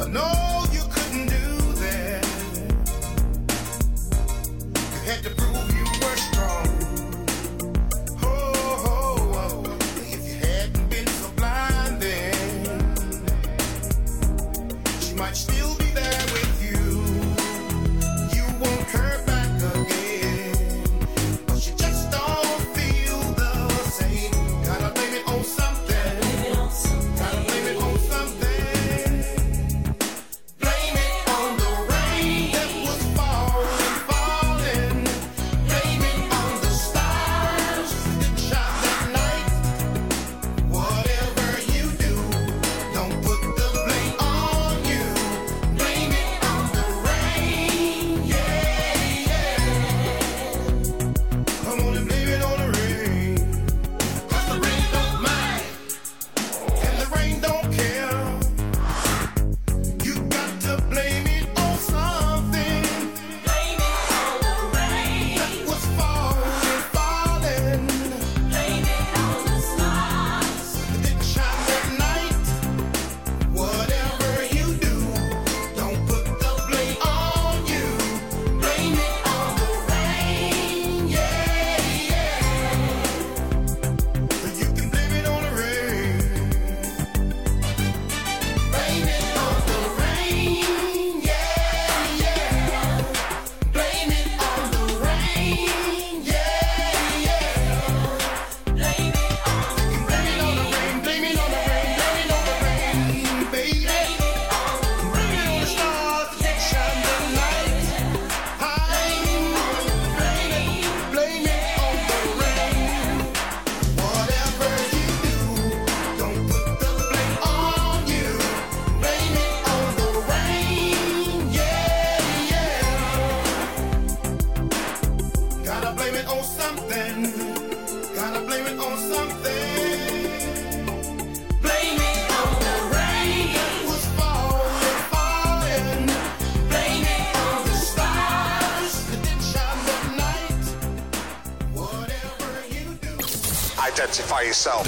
Identify yourself.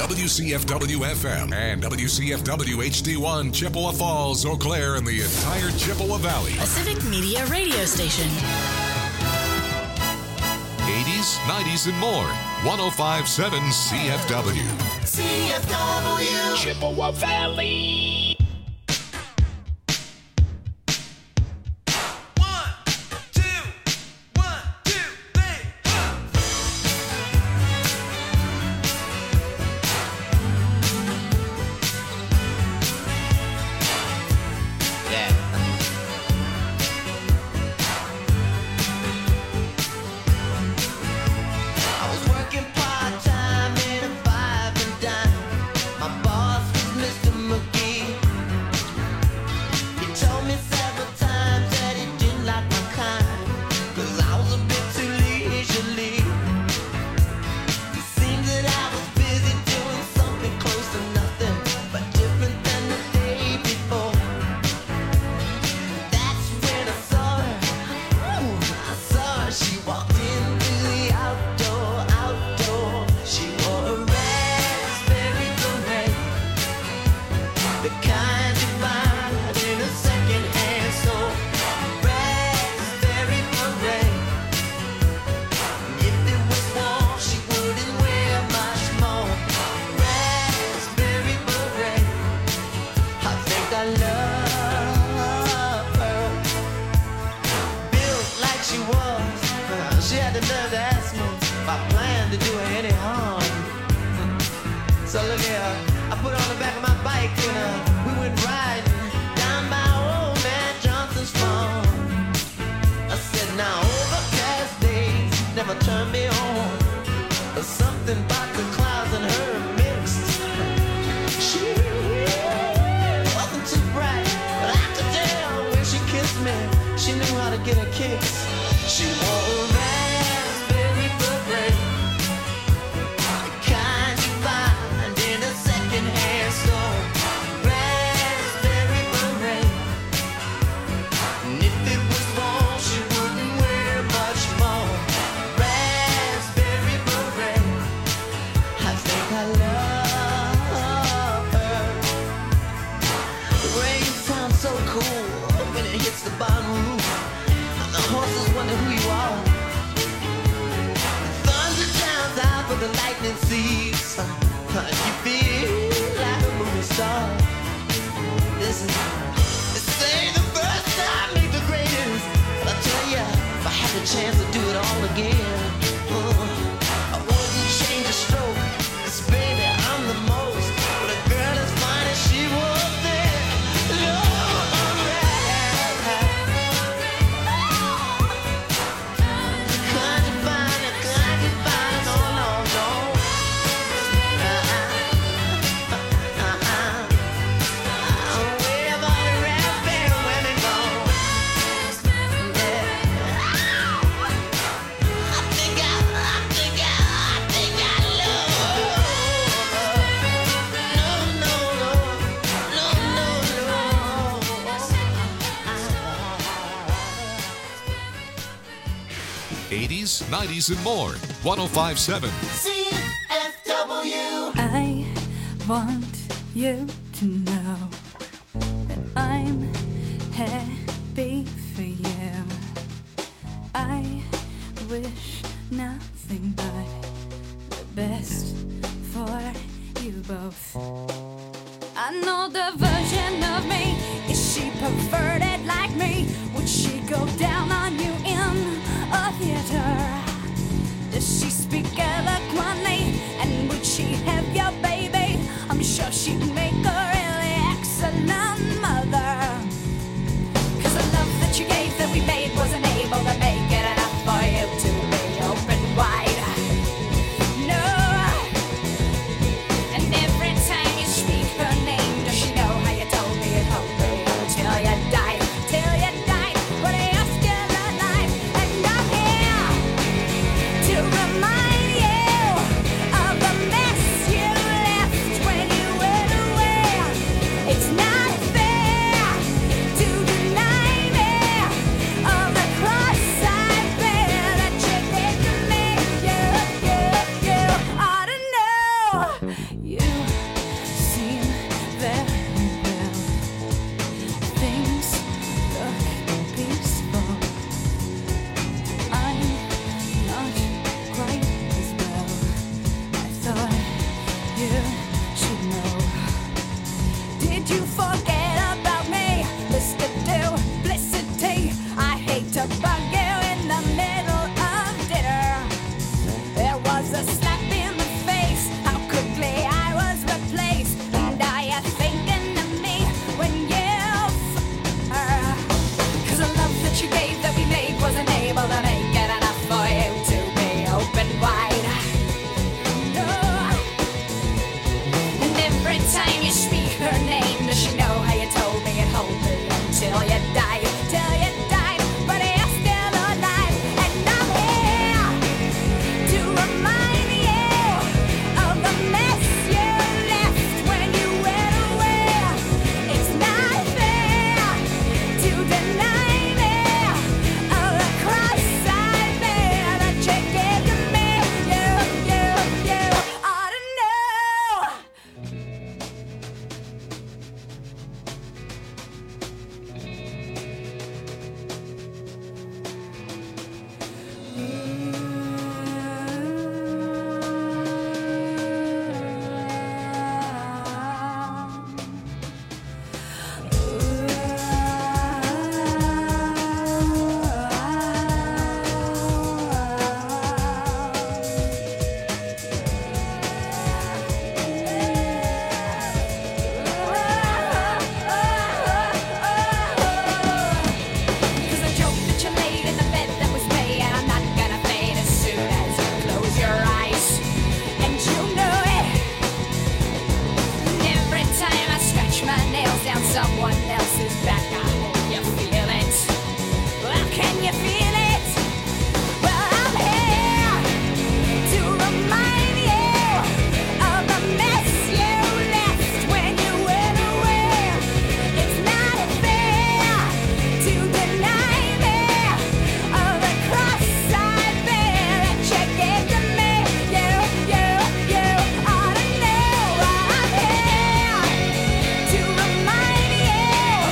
WCFW-FM and WCFW-HD1, Chippewa Falls, Eau Claire, and the entire Chippewa Valley. A civic media radio station. 80s, 90s, and more. 105.7 CFW. CFW. Chippewa Valley. So cool. the lightning cease. You feel like a movie star. This ain't the first time, make the greatest. But I tell ya, if I had the chance to do it all again, I wouldn't change a stroke. 'Cause baby, I'm the most. But a girl as fine as she was there. Lord, can't you find it? Can't you find it? No, no, no. Where about the raspberry women go? Yeah. I think I love. No. 80s, 90s, and more. 105.7. CFW. I want you to know that I'm happy for you. I wish nothing but the best for you both. I know the version of me. Is she perverted like me? Would she go down on you in a theater? Does she speak eloquently? And would she have your baby? I'm sure she'd make a really excellent mother. 'Cause the love that you gave that we made wasn't able to make it enough for you to be open wide. No. And every time you speak her name, does she know how you told me it hoped me till you died? Till you died, but you're still alive. And I'm here to remind you of the mess you left when you went away. It's not fair to deny me of the cross I bear that you did to me. You ought to know. You seem very well. Things look peaceful. I'm not quite as well. I thought you should know. Did you forget about me, Mr. Duplicity? I hate to bug you in the middle of dinner. There was a slap in the face. How quickly I was replaced. And are you thinking of me when you her? 'Cause the love that you gave that we made wasn't able to make it enough for you to be open wide. No. And every time you speak her name, does she know how you told me it hold me until you died? Till you died, but you're still alive. And I'm here to remind you of the mess you left when you went away. It's not fair to deny me of the cross I bear that you gave to me. You ought to know. Cause the joke that you laid in the bed that was made, and I'm not gonna fade as soon as you close your eyes. And you know it. And every time I scratch my nails down someone else's back, I hope you feel it. Well, can you feel it? Well, I'm here to remind you of the mess you left when you went away. It's not fair to deny me of the cross I bear that you gave to me. You ought to know. I'm here to remind you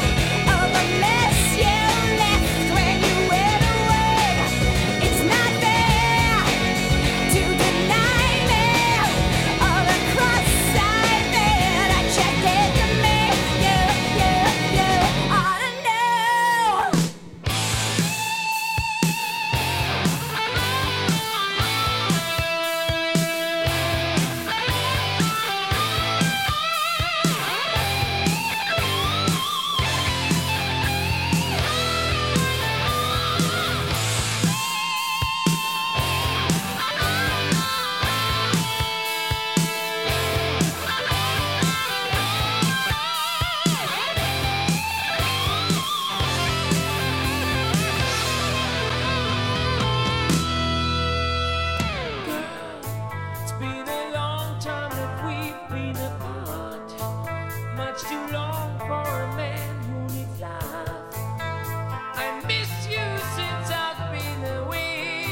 song for a man who needs love. I miss you since I've been away.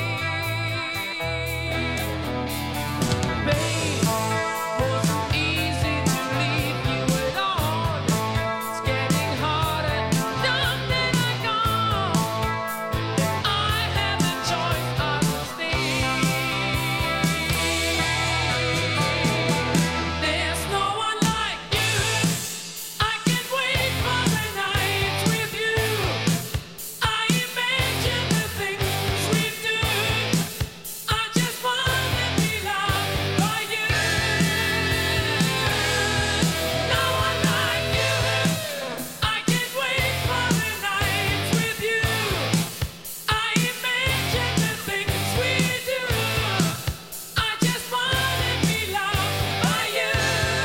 Babe, wasn't easy to leave you alone. It's getting harder now that I'm gone. I have the choice, I will stay. There's no one like you. I can't wait for the nights with you. I imagine the things we do. I just wanna be loved by you. No one like you. I can't wait for the nights with you. I imagine the things we do. I just wanna be loved by you.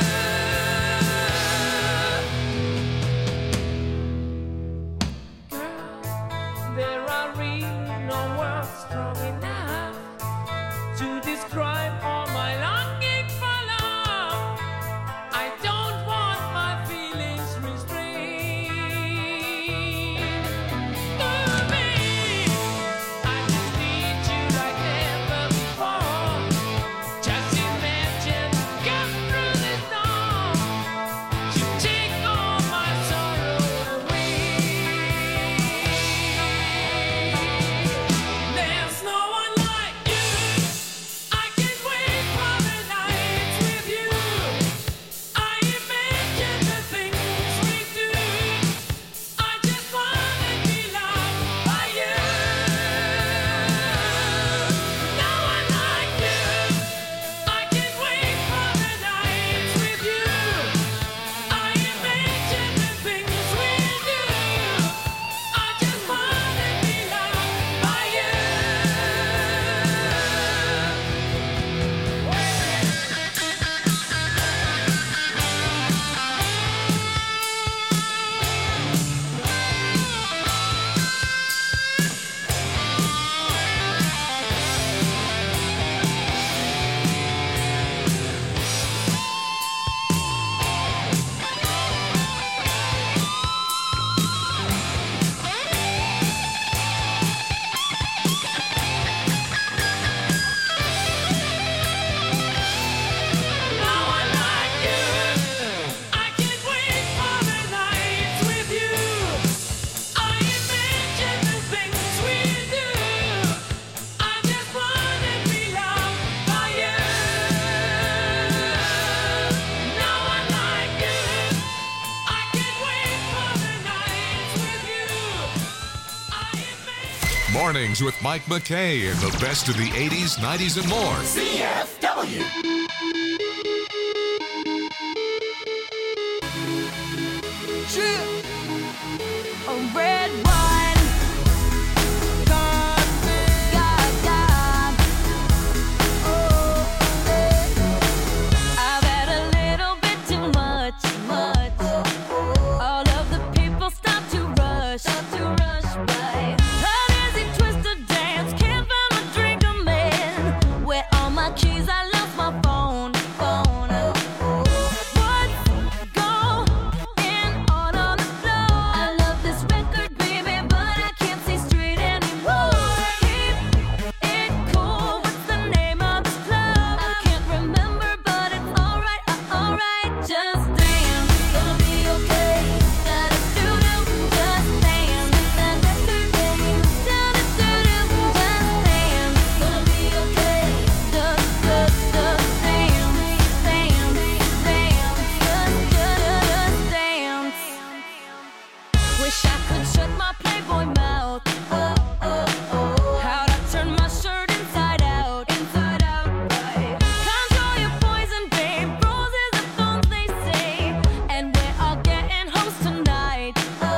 There are really no words strong enough to describe all my longing for love. I don't want my feelings restrained. Ooh, babe, I just need you like never before. Just imagine, come through the storm to take all my sorrow away. There's no one like you. I can't wait for the nights with you. I imagine the things we do. I just wanna be loved by you. No one like you. I can't wait for the nights with you. I imagine the things we do. I just wanna be loved by you. No one like you. I can't wait for the nights with you. I imagine the things we do. I just wanna be loved by you. No one like you. I can't wait for the nights with you. I imagine. Mornings with Mike McKay and the best of the 80s, 90s, and more. CFW. A red wine. God, oh, I've had a little bit too much. All of the people stop to rush by. An easy twisted dance, can't find a drink I'm in. Where all my keys, I lost my phone. What's going on the floor? I love this record, baby, but I can't see straight anymore. Keep it cool. What's the name of this club? I can't remember, but it's alright, alright. Just dance, gonna be okay. Da-da-doo-doo, just dance. Da-da-doo-doo, da-da-doo-doo, just dance. Gonna be okay. Just dance, dance, just dance. Wish I could shut my Playboy mouth. How'd I turn my shirt inside out? Control your poison, babe. Roses are thorns, they say. And we're all getting hoes tonight.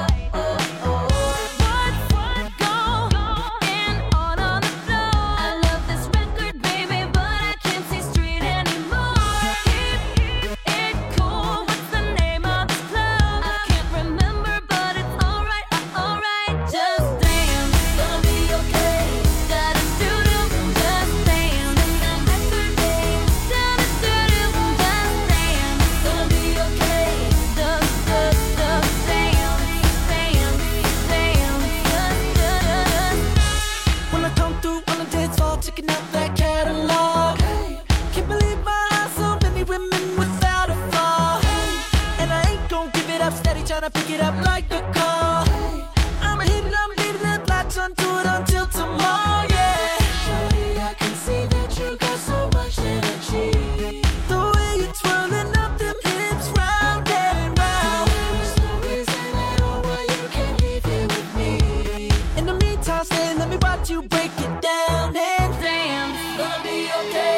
What's going on the floor? I love this record, baby, but I can't see straight anymore. Keep it cool. What's the name of this club? I can't remember, but it's alright, alright. I pick it up like a call. I'm leaving it, latch onto it until tomorrow, yeah. Shorty, I can see that you got so much energy. The way you're twirling up them hips round and round. There's no reason at all why you can't leave here with me. In the meantime, stay, let me watch you break it down and damn, gonna be okay.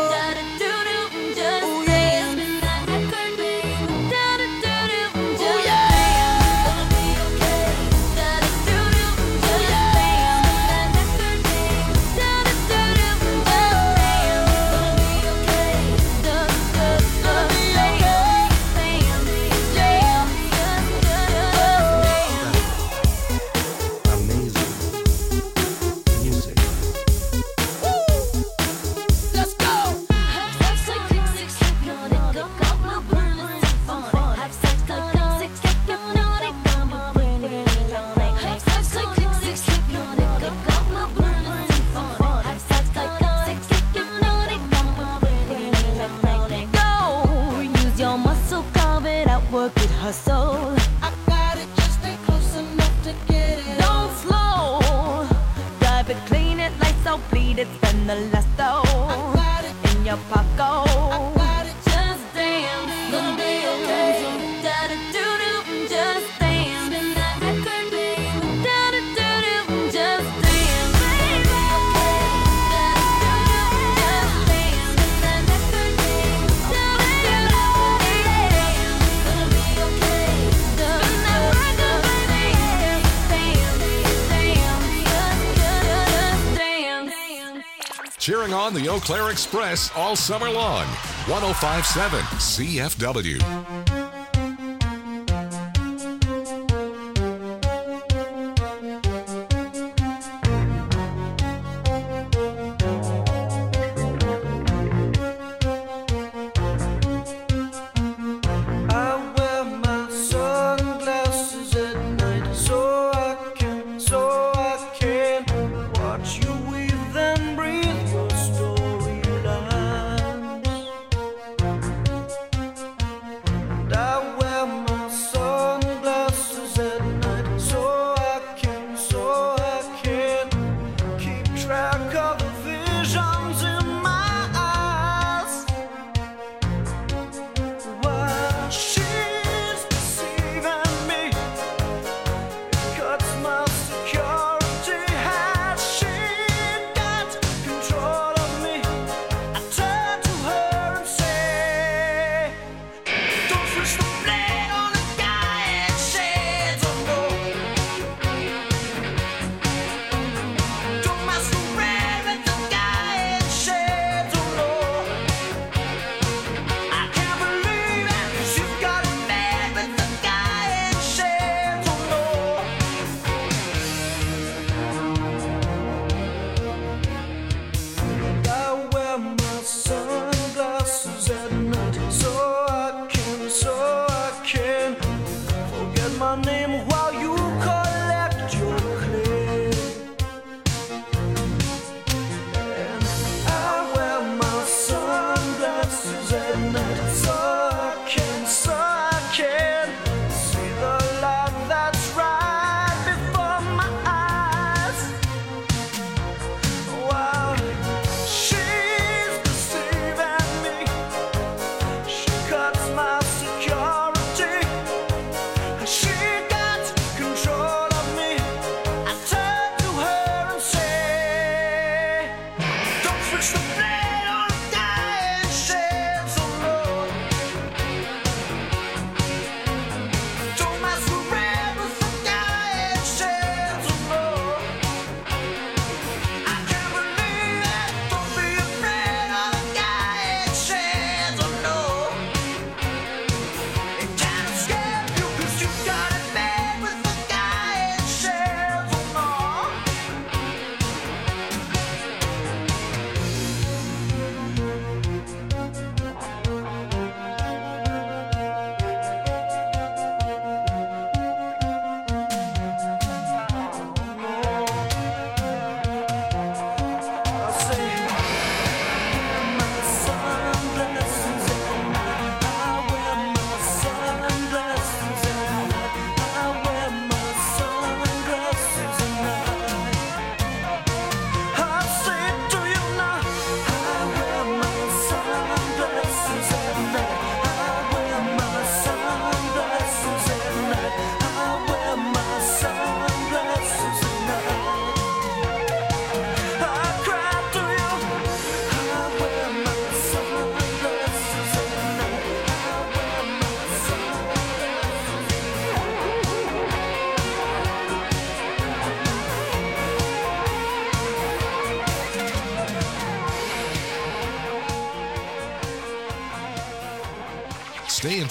Work it, hustle. I got it, just stay close enough to get it. Don't slow, drive it, clean it, lights out, bleed it, spend the last though. I got it in your pocket. I got it, just dance, gonna be okay. Da da do do, just dance. Spin that record, babe. Da da do do, just dance, baby. Okay. Da da do do, just dance. Spin that record, babe. Da da do do. Cheering on the Eau Claire Express all summer long. 105.7 CFW.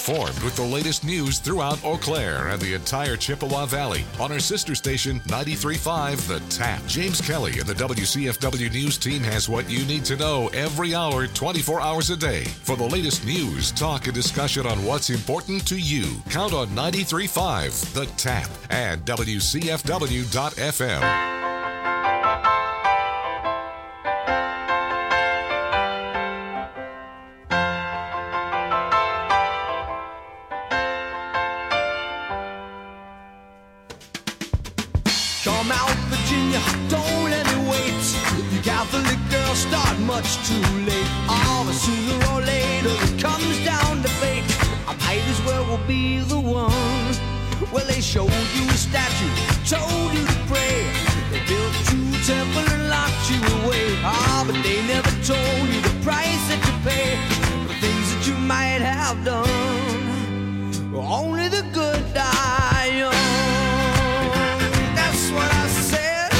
informed with the latest news throughout Eau Claire and the entire Chippewa Valley on our sister station 93.5 The Tap. James Kelly and the WCFW News team has what you need to know every hour, 24 hours a day. For the latest news, talk, and discussion on what's important to you, count on 93.5 The Tap and WCFW.FM. Come out, Virginia, don't let me wait. You Catholic girls start much too late. Oh, but sooner or later it comes down to fate. I might as well be the one. Well, they showed you a statue, told you to pray. They built you a temple and locked you away. Oh, but they never told you the price that you pay for things that you might have done. Only the good die young. That's what I said.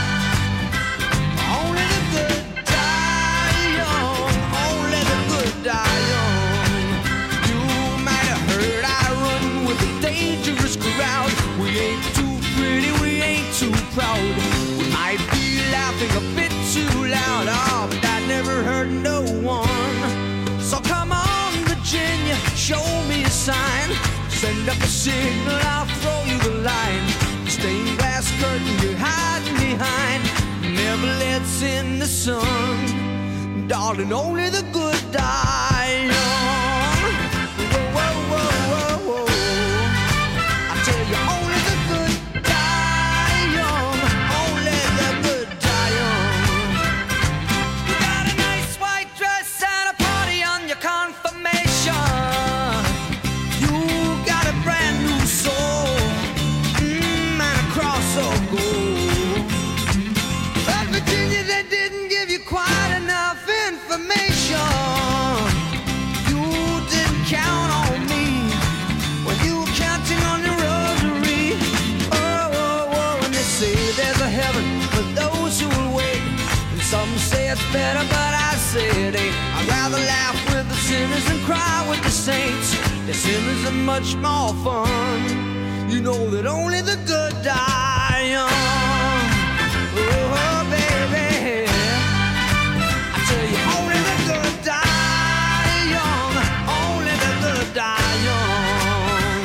Only the good die young. Only the good die young. You might have heard I run with a dangerous crowd. We ain't too pretty, we ain't too proud. We might be laughing a bit too loud. Oh, but that never hurt no one. So come on, Virginia, show me a sign. Send up a signal, I'll throw you the line. The stained glass curtain you're hiding behind never lets in the sun. Darling, only the good die young. Whoa, whoa, whoa, whoa, whoa. I tell you, only the good die young. Only the good die young. You got a nice white dress and a party on your confirmation. You got a brand new soul, and a cross of gold. But Virginia, they didn't give you quite enough information. You didn't count on me when you were counting on your rosary. Oh, oh, oh, and they say there's a heaven for those who will wait. And some say it's better, but I say it ain't. I'd rather laugh with the sinners and cry with the saints. The sinners are much more fun. You know that only the good die young. Oh, baby, I tell you, only the good die young. Only the good die young.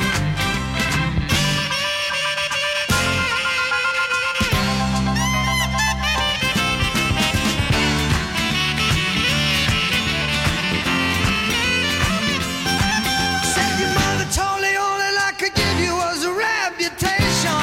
Said your mother told you all that I could give you was a reputation.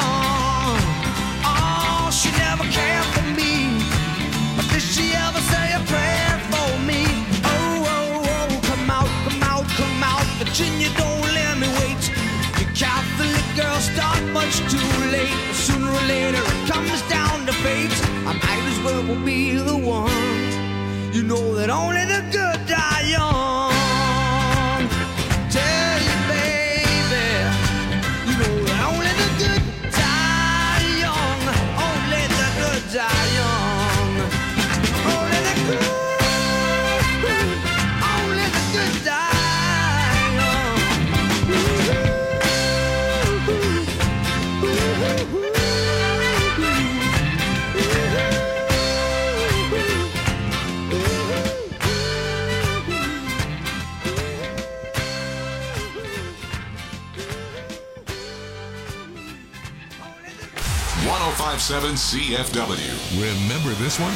Oh, she never cared for me, but did she ever say a prayer for me? Oh, oh, oh, come out, come out, come out, Virginia, don't let me wait. You Catholic girls start much too late. Sooner or later it comes down to fate. I might as well be the one. You know that only the good die young. Tell you, baby, you know that only the good die young. Only the good die young. Only the good, only the good die young. .5.7 CFW. Remember this one?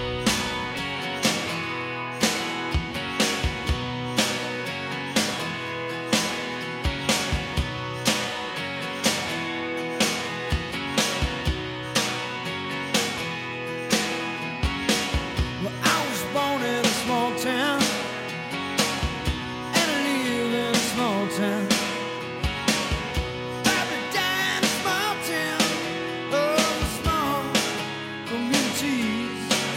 Well, I was born in a small town, and I live in a small town. Every day in a small town, oh, small communities.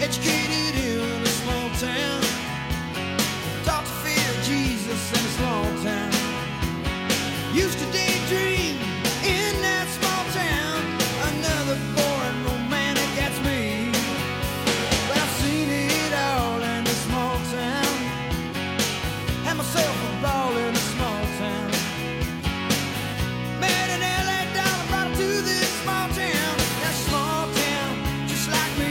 Educated in a small town, taught to fear Jesus in a small town. Used to daydream in that small town. Another boring romantic, that's me. But I've seen it all in a small town. Had myself a ball in a small town. Met an LA dollar, brought her to this small town. That small town, just like me.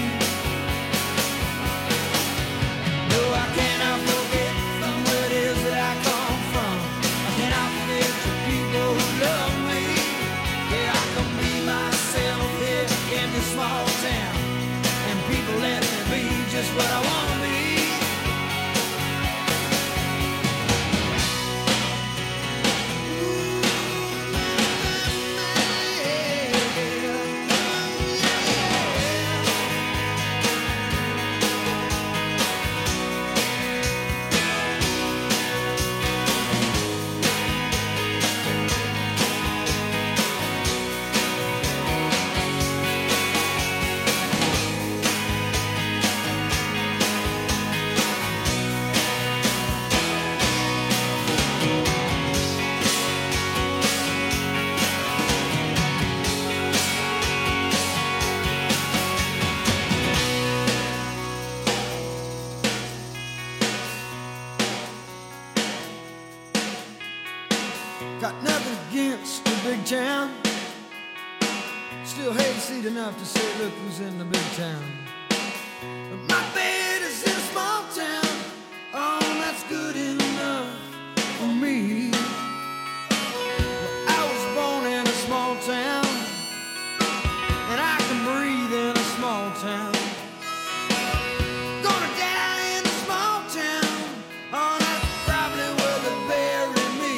No, I cannot forget from where it is that I come from. I cannot forget the people who love me. Yeah, I can be myself here in this small town, and people let me be just what I want to be. Got nothing against the big town. Still hayseed enough to say, look who's in the big town. But my bed is in a small town. Oh, that's good enough for me. Well, I was born in a small town, and I can breathe in a small town. Gonna die in a small town. Oh, that's probably where they bury me.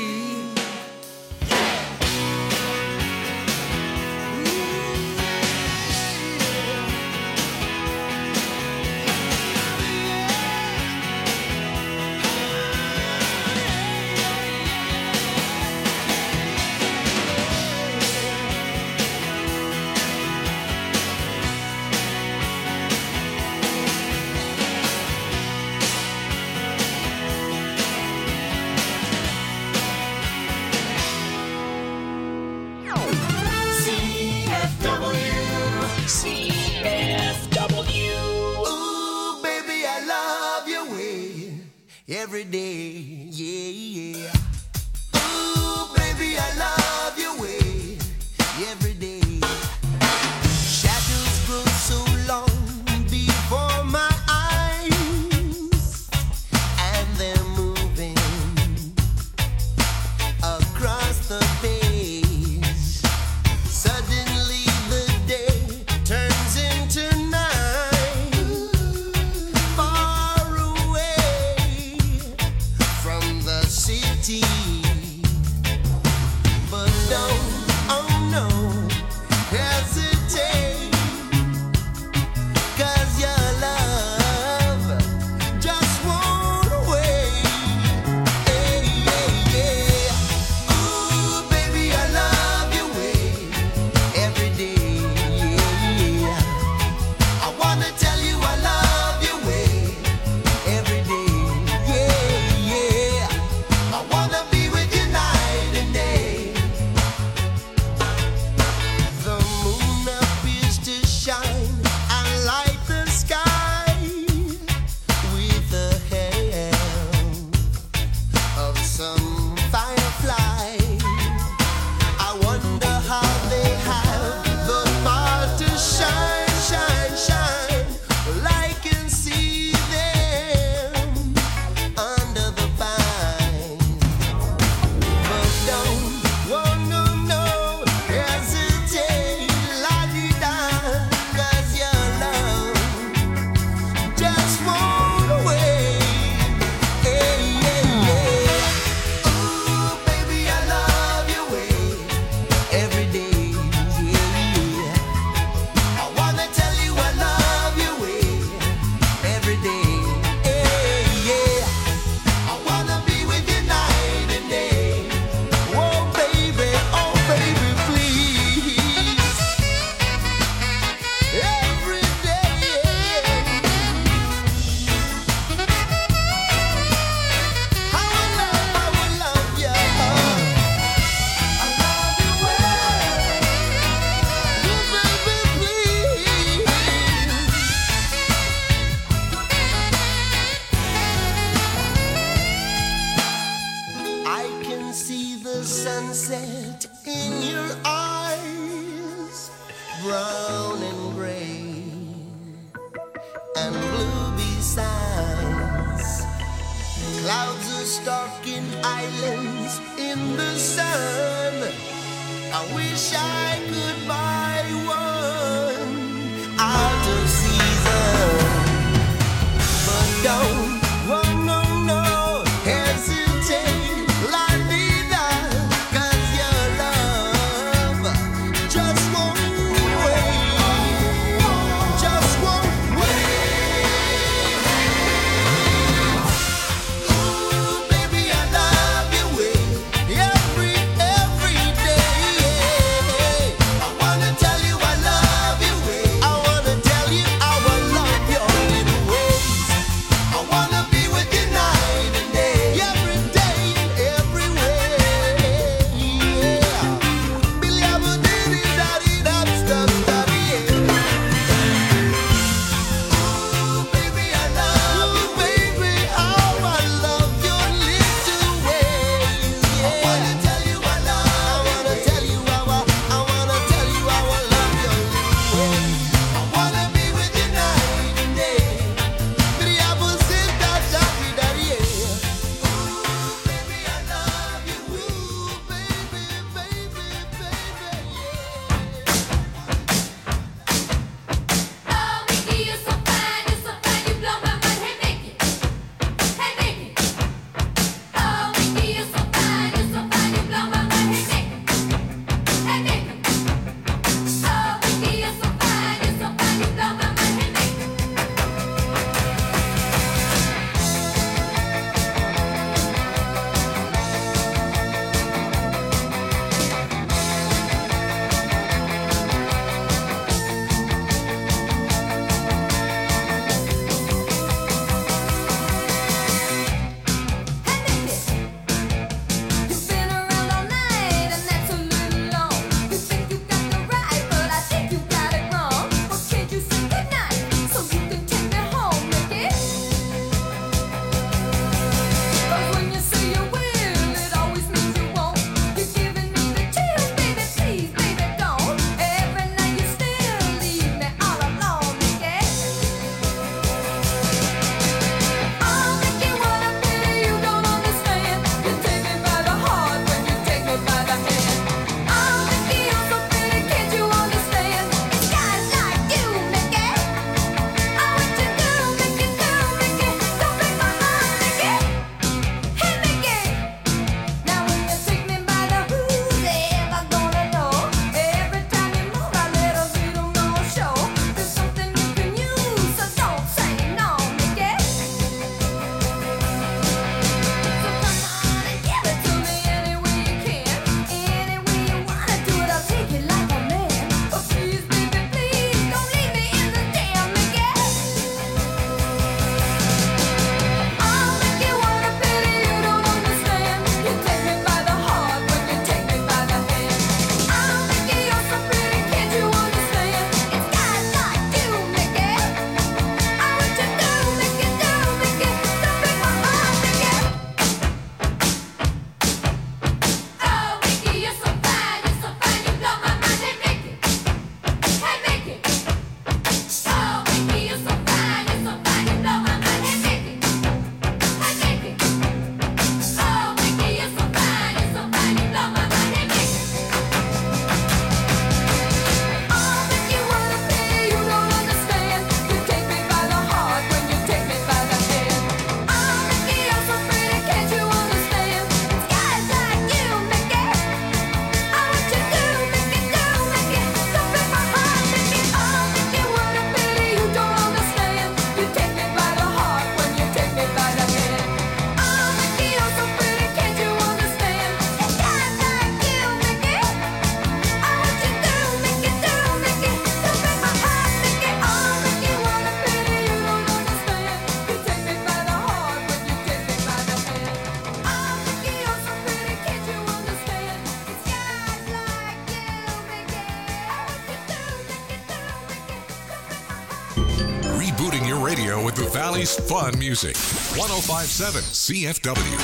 CFW. Ooh, baby, I love your way every day, yeah, yeah. Ooh, baby, I love your way every day. Shadows grow so long before my eyes, and they're moving across the page. Suddenly the day turns into night, far away from the sea. and blue besides. Clouds are stalking islands in the sun. I wish I could buy one out of season. But don't, oh no, no, hesitate, la vida, 'cause your love just won't wait, just won't wait. Ooh, baby, I love you every day. I wanna tell you I love you. I wanna tell you how I love your little ways. I wanna be with you night and day, every day and every way. Yeah. Billy, I would diddy daddy dab stuff daddy. Ooh, baby, I love you, baby. How I love your little ways. Yeah. I wanna tell you I love. I wanna tell you how I wanna tell you how I love your little ways. I wanna be with you night and day. Billy, I would sit that daddy daddy. Ooh, baby, I love you. Ooh, baby, baby, baby, yeah. Oh, Mickey, you're so fine, you blow my mind. Hey, Mickey, oh, Mickey, you're so fine, you blow my mind. Hey, Mickey, oh, Mickey, you're so fine, you blow my mind. Hey, Mickey. You've been around all night, and that's a little long. You think you got the right, but I think you got it wrong. Well, can't you say goodnight so you can take me home, Mickey? 'Cause when you say you will, it always means you won't. You're giving me the chills, baby, please, baby, don't. Every night you still leave me all alone, Mickey. Oh, Mickey, what a pity you don't understand. You take me by the heart when you take me by the hand. Oh, Mickey, you're so pretty, can't you understand? It's guys like you, Mickey. Oh, what you do, Mickey, don't break my heart, Mickey. Hey, Mickey. Now when you take me by the who's ever gonna know? Every time you move, I let a little more show. There's something you can use, so don't say no, Mickey. So come on and give it to me any way you can. Any way you wanna do it, I'll take it like a man. But please, baby, please, don't leave me in the damn, Mickey. Oh, Mickey, what a pity you don't understand. You take me by the heart when you take me by the hand. Oh, Mickey, you're so pretty, can't you understand? It's guys like you, Mickey. Oh, what you do, Mickey, don't break my heart, Mickey. Oh, Mickey, you're so fine, you blow my mind. Hey, Mickey, hey, Mickey. Oh, Mickey, you're so fine, you blow my mind. Hey, Mickey, hey, Mickey. Oh, Mickey, you're so fine, you blow my mind. Hey, Mickey. Oh, Mickey, what a pity you don't understand. You take me by the heart when you take me by the hand. Oh, Mickey, you're so pretty, can't you understand? It's guys like you, Mickey. Oh, what you do, Mickey, don't break my heart, Mickey. Oh, Mickey, what a pity you don't understand. You take me by the heart when you take me by the hand. Oh, Mickey, you're so pretty, can't you understand? It's guys like you, Mickey. Oh, what you do, Mickey, don't break my heart, Mickey. Oh, Mickey, what a pity you don't understand. You take me by the heart when you take me by the hand. Oh, Mickey, you're so pretty, can't you understand? It's guys like you, Mickey. Oh, what you do, Mickey, don't break my heart. Rebooting your radio with the Valley's fun music. 1057 CFW.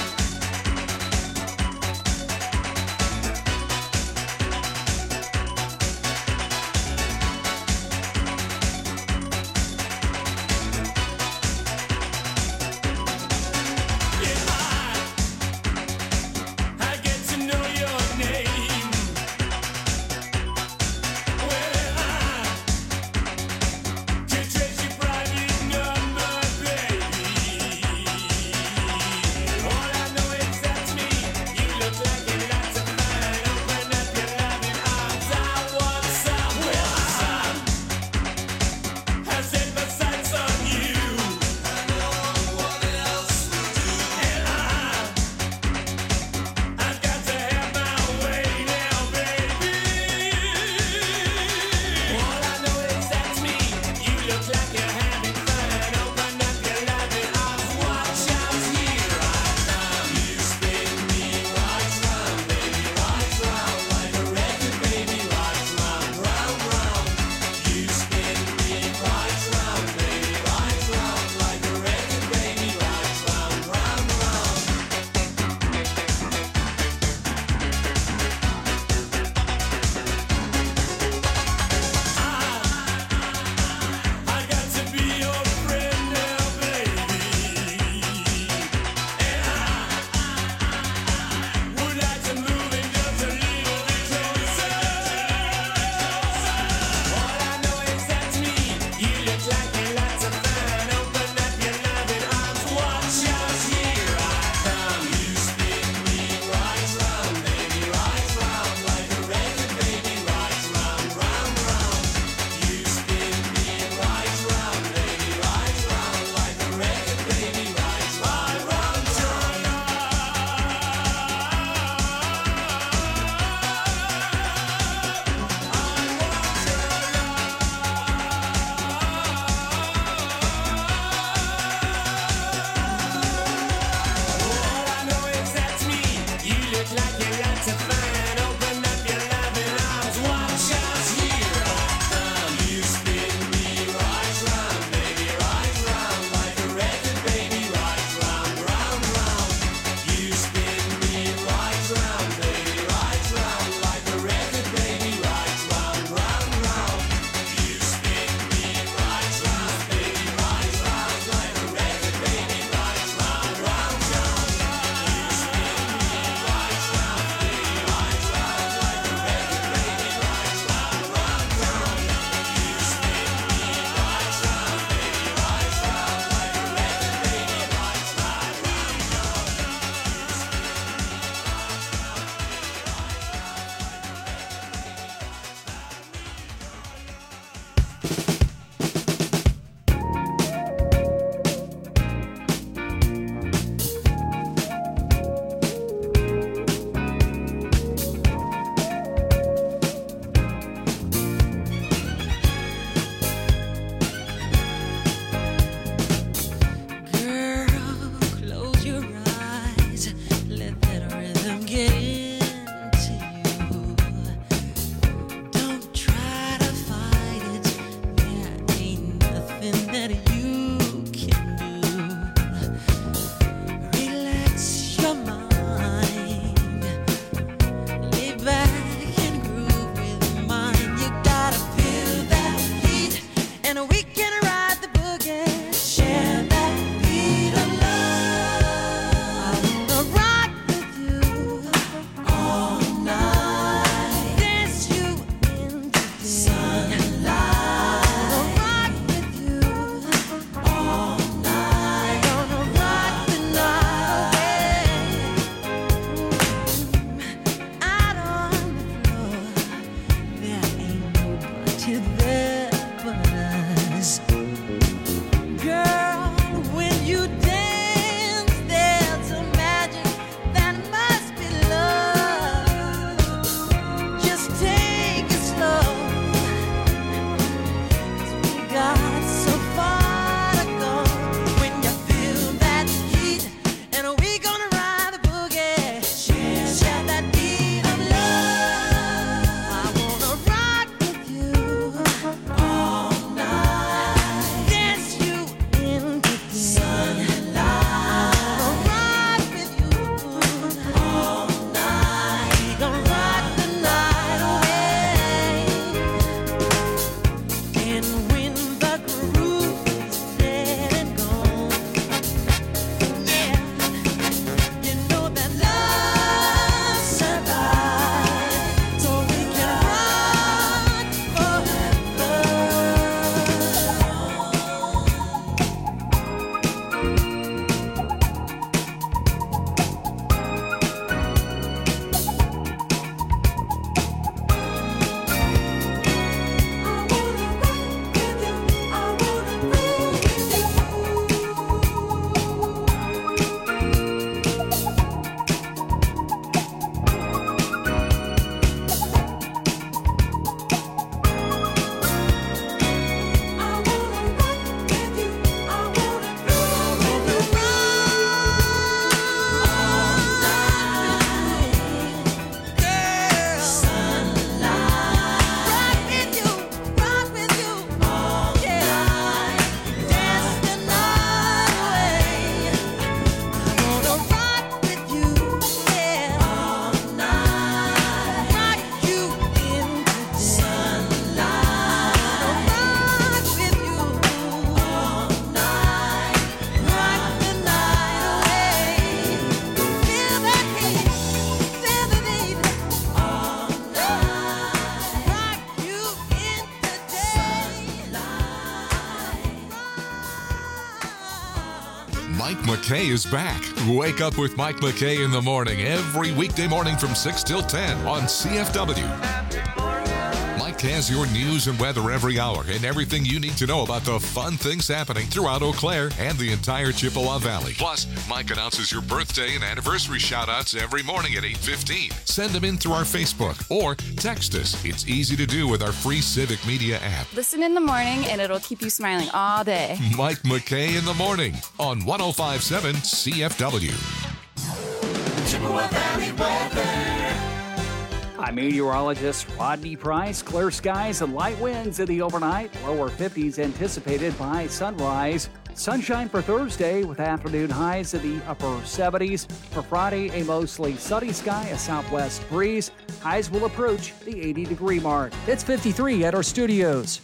Mike McKay is back. Wake up with Mike McKay in the morning every weekday morning from 6 till 10 on CFW. Mike has your news and weather every hour and everything you need to know about the fun things happening throughout Eau Claire and the entire Chippewa Valley. Plus, Mike announces your birthday and anniversary shout-outs every morning at 8:15. Send them in through our Facebook or text us. It's easy to do with our free Civic Media app. Listen in the morning and it'll keep you smiling all day. Mike McKay in the morning on 105.7 CFW. Chippewa Valley weather. I'm meteorologist Rodney Price. Clear skies and light winds in the overnight. Lower 50s anticipated by sunrise. Sunshine for Thursday with afternoon highs in the upper 70s. For Friday, a mostly sunny sky, a southwest breeze. Highs will approach the 80-degree mark. It's 53 at our studios.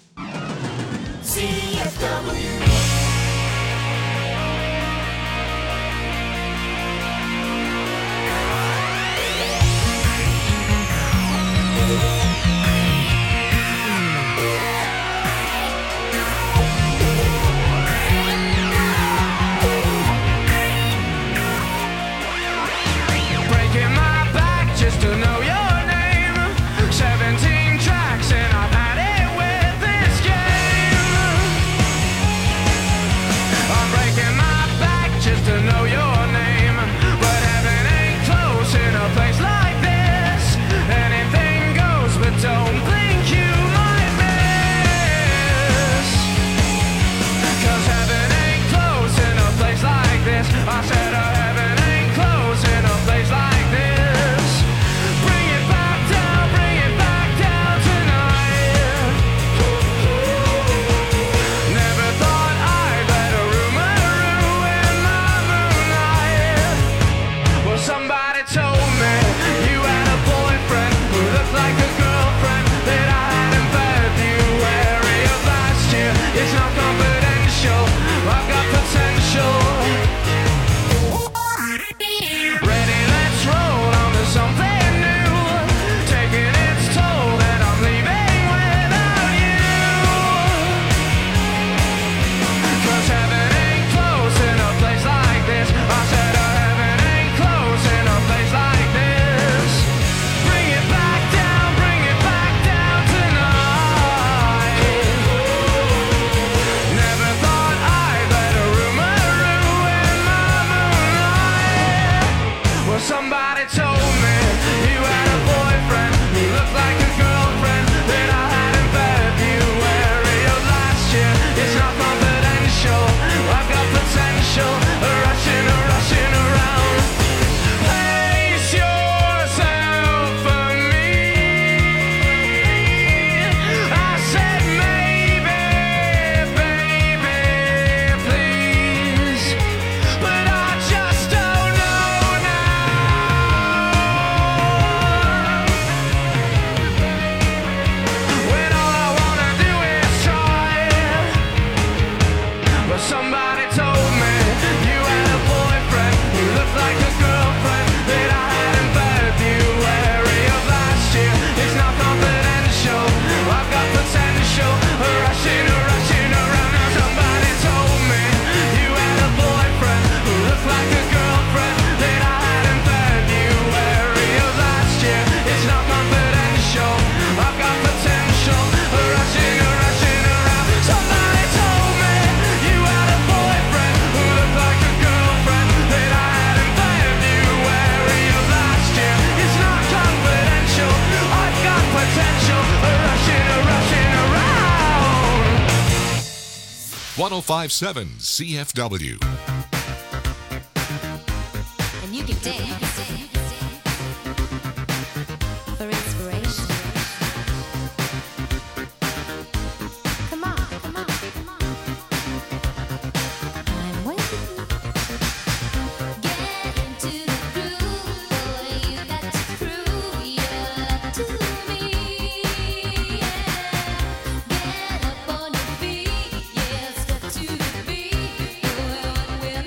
CFW. Breaking my back just to know your name. 17 tracks and I've had it with this game. I'm breaking my back just to know your name. But heaven ain't close in a place like this. Anything goes, but don't think you might miss. 'Cause heaven ain't close in a place like this. I said heaven ain't close in a place like this. Bring it back down tonight. Never thought I'd let a rumor ruin my moonlight. Well, somebody told me you had a boyfriend who looked like a girlfriend that I had in February of last year. It's not confidential, I've got potential. Ready, let's roll on to something new. Taking its toll that I'm leaving without you. 'Cause heaven ain't close in a place like this. I said heaven ain't close in a place like this. Bring it back down tonight. Never thought I'd let a rumor ruin my moonlight. Well, somebody told me you had a boyfriend who looked like a girlfriend that I had in February of last year. It's not confidential, I've got potential. Rushing around. Place yourself for me. I said maybe, baby, please. But I just don't know now. When all I wanna do is try. But somebody told me you had a boyfriend who looked like a girlfriend that I had in February of last year. It's not confidential, I've got potential. Rushing around. Now somebody told me you had a boyfriend who looked like a girlfriend that I had in February of last year. It's not confidential, I've got potential. Rushing around. Somebody told me you had a boyfriend who looked like a girlfriend that I had in February of last year. It's not confidential, I've got potential. Rushing around. 105.7 CFW. And you can dance for inspiration. Come on. I'm waiting. Get into the groove, boy. You got to prove your love to me. Get up on your feet, yeah. Step to the beat, boy. What will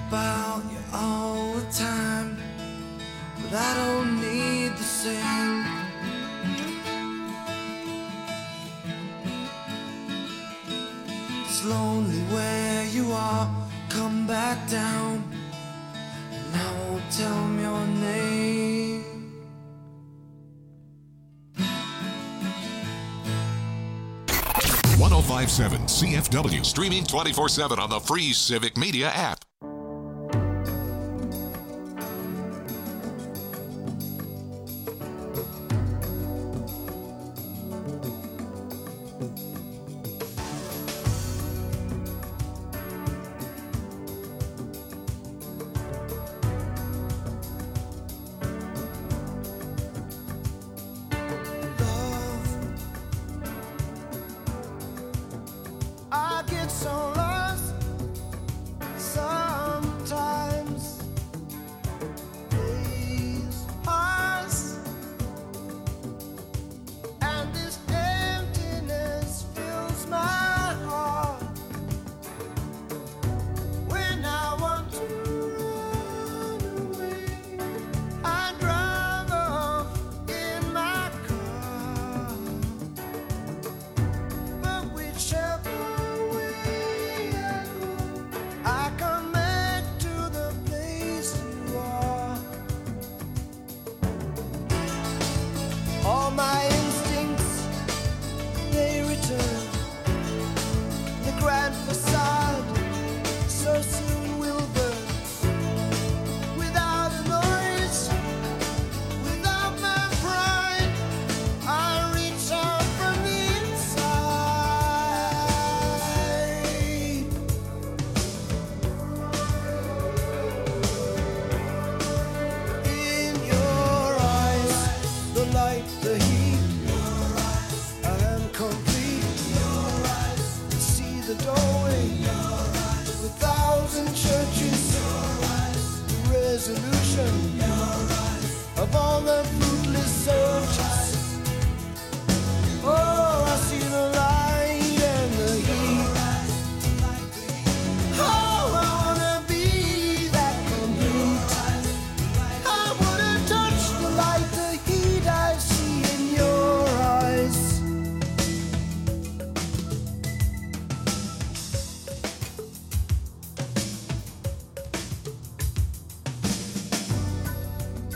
about you all the time, but I don't need the same. It's lonely where you are, come back down, and I won't tell them your name. .1057 CFW, streaming 24/7 on the free Civic Media app. I get so